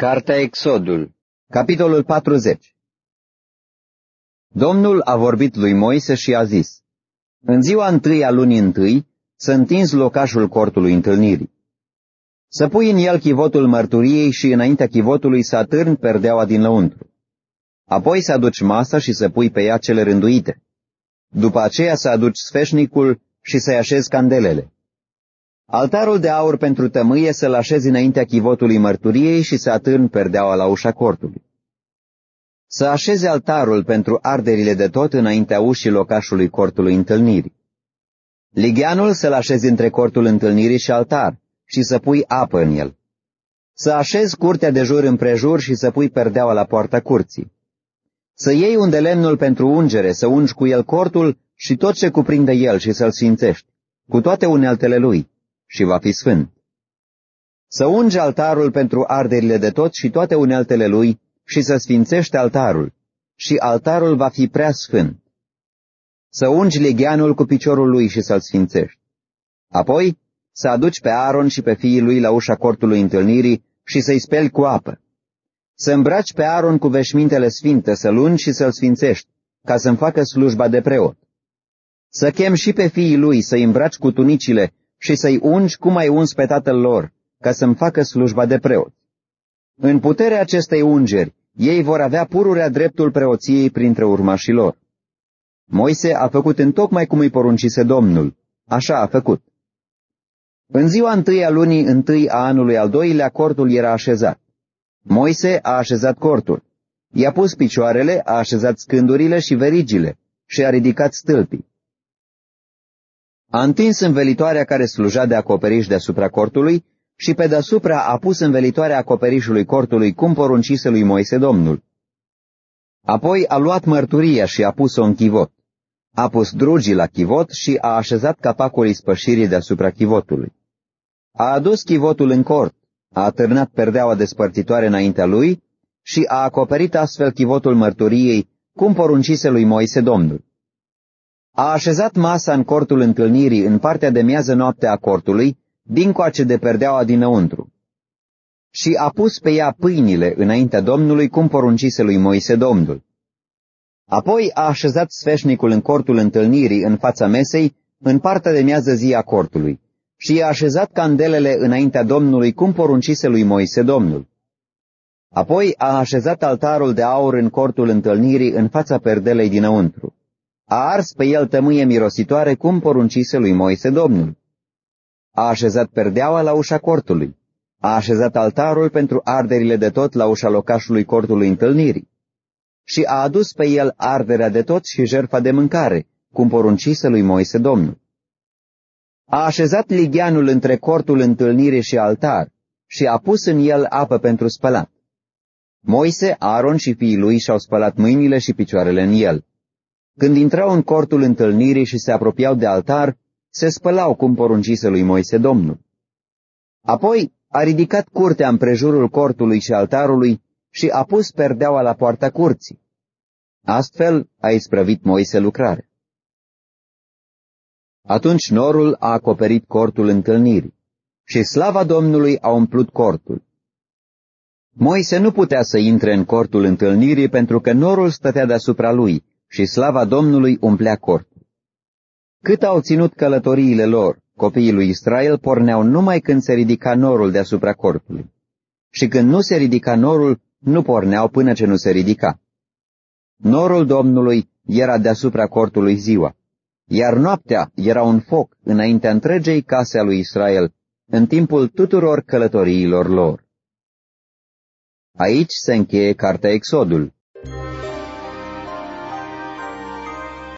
Cartea Exodul, capitolul 40. Domnul a vorbit lui Moise și a zis: în ziua întâi a lunii întâi să întinzi locașul cortului întâlnirii. Să pui în el chivotul mărturiei și înaintea chivotului să atârni perdeaua din lăuntru. Apoi să aduci masa și să pui pe ea cele rânduite. După aceea să aduci sfeșnicul și să-i așezi candelele. Altarul de aur pentru tămâie să-l așezi înaintea chivotului mărturiei și să atârni perdeaua la ușa cortului. Să așeze altarul pentru arderile de tot înaintea ușii locașului cortului întâlnirii. Ligheanul să-l așezi între cortul întâlnirii și altar și să pui apă în el. Să așezi curtea de jur împrejur și să pui perdeaua la poarta curții. Să iei un de lemnul pentru ungere, să ungi cu el cortul și tot ce cuprinde el și să-l sfințești, cu toate uneltele lui, și va fi sfânt. Să ungi altarul pentru arderile de tot și toate uneltele lui și să sfințești altarul, și altarul va fi prea sfânt. Să ungi ligheanul cu piciorul lui și să-l sfințești. Apoi să aduci pe Aaron și pe fiii lui la ușa cortului întâlnirii și să-i speli cu apă. Să îmbraci pe Aaron cu veșmintele sfinte, să-l ungi și să-l sfințești, ca să-mi facă slujba de preot. Să chem și pe fiii lui să-i îmbraci cu tunicile și să-i ungi cum ai uns pe tatăl lor, ca să-mi facă slujba de preot. În puterea acestei ungeri, ei vor avea pururea dreptul preoției printre urmașii lor. Moise a făcut întocmai cum îi poruncise Domnul, așa a făcut. În ziua întâi a lunii întâi a anului al doilea, cortul era așezat. Moise a așezat cortul, i-a pus picioarele, a așezat scândurile și verigile și a ridicat stâlpii. A întins învelitoarea care sluja de acoperiș deasupra cortului și pe deasupra a pus învelitoarea acoperișului cortului cum poruncise lui Moise Domnul. Apoi a luat mărturia și a pus-o în chivot. A pus drugii la chivot și a așezat capacul ispășirii deasupra chivotului. A adus chivotul în cort, a atârnat perdeaua despărțitoare înaintea lui și a acoperit astfel chivotul mărturiei, cum poruncise lui Moise Domnul. A așezat masa în cortul întâlnirii în partea de miază noapte a cortului, dincoace de perdeaua dinăuntru. Și a pus pe ea pâinile înaintea Domnului, cum poruncise lui Moise Domnul. Apoi a așezat sfeșnicul în cortul întâlnirii în fața mesei, în partea de miază zi a cortului, și i-a așezat candelele înaintea Domnului, cum poruncise lui Moise Domnul. Apoi a așezat altarul de aur în cortul întâlnirii în fața perdelei dinăuntru. A ars pe el tămâie mirositoare, cum poruncise lui Moise Domnul. A așezat perdeaua la ușa cortului. A așezat altarul pentru arderile de tot la ușa locașului cortului întâlnirii. Și a adus pe el arderea de tot și jertfa de mâncare, cum poruncise lui Moise Domnul. A așezat ligheanul între cortul întâlnirii și altar și a pus în el apă pentru spălat. Moise, Aaron și fiii lui și-au spălat mâinile și picioarele în el. Când intrau în cortul întâlnirii și se apropiau de altar, se spălau cum poruncise lui Moise Domnul. Apoi a ridicat curtea împrejurul cortului și altarului și a pus perdeaua la poarta curții. Astfel a isprăvit Moise lucrarea. Atunci norul a acoperit cortul întâlnirii și slava Domnului a umplut cortul. Moise nu putea să intre în cortul întâlnirii pentru că norul stătea deasupra lui și slava Domnului umplea cortul. Cât au ținut călătoriile lor, copiii lui Israel porneau numai când se ridica norul deasupra cortului. Și când nu se ridica norul, nu porneau până ce nu se ridica. Norul Domnului era deasupra cortului ziua, iar noaptea era un foc înaintea întregei case a lui Israel, în timpul tuturor călătoriilor lor. Aici se încheie cartea Exodul.